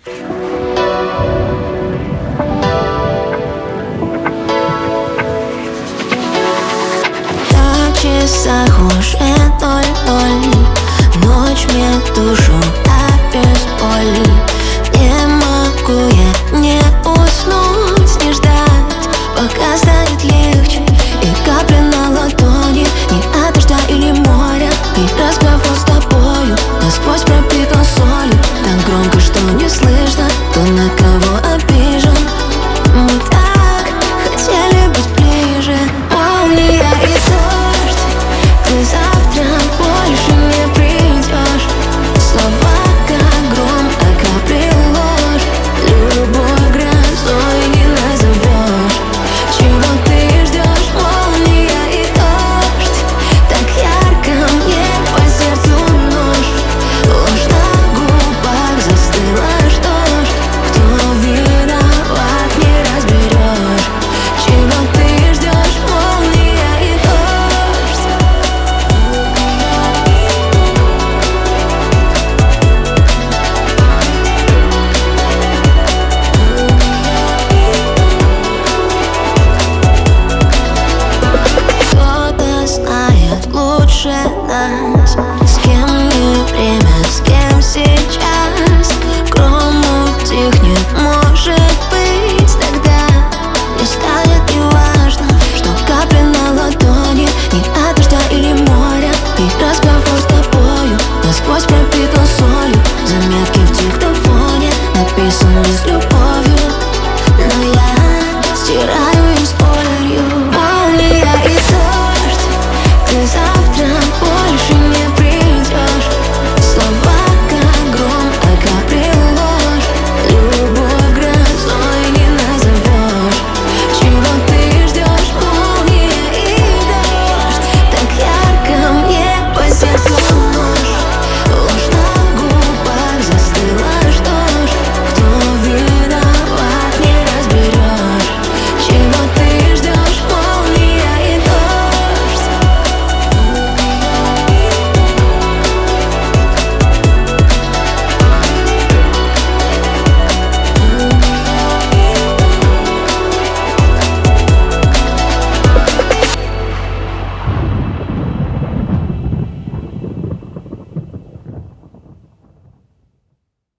На часах уже 00. Ночь мне душу опять боль. Не могу я не уснуть, не ждать, пока станет легче. И капли на ладони, не от дождя или моря. И разговор с тобою насквозь пропитан солью. Так громко, что не слышно, кто на кого обижен. Мы так хотели быть ближе. Молния и дождь, ты завтра больше не придешь. Слова как гром, а капли ложь. Любовь грозой не назовешь. Чего ты ждешь? Молния и дождь, так ярко мне по сердцу нож. Ложь на губах застыла, что ж, кто виноват, не разберешь. Чего ты ждешь? Молния и дождь. Кто-то знает лучше нас, с кем не время, с кем сейчас. Гром утихнет, может быть, тогда не станет неважно, что капли на ладони, не от дождя или моря. И разговор с тобою насквозь пропитан солью. Заметки в диктофоне написаны с любовью.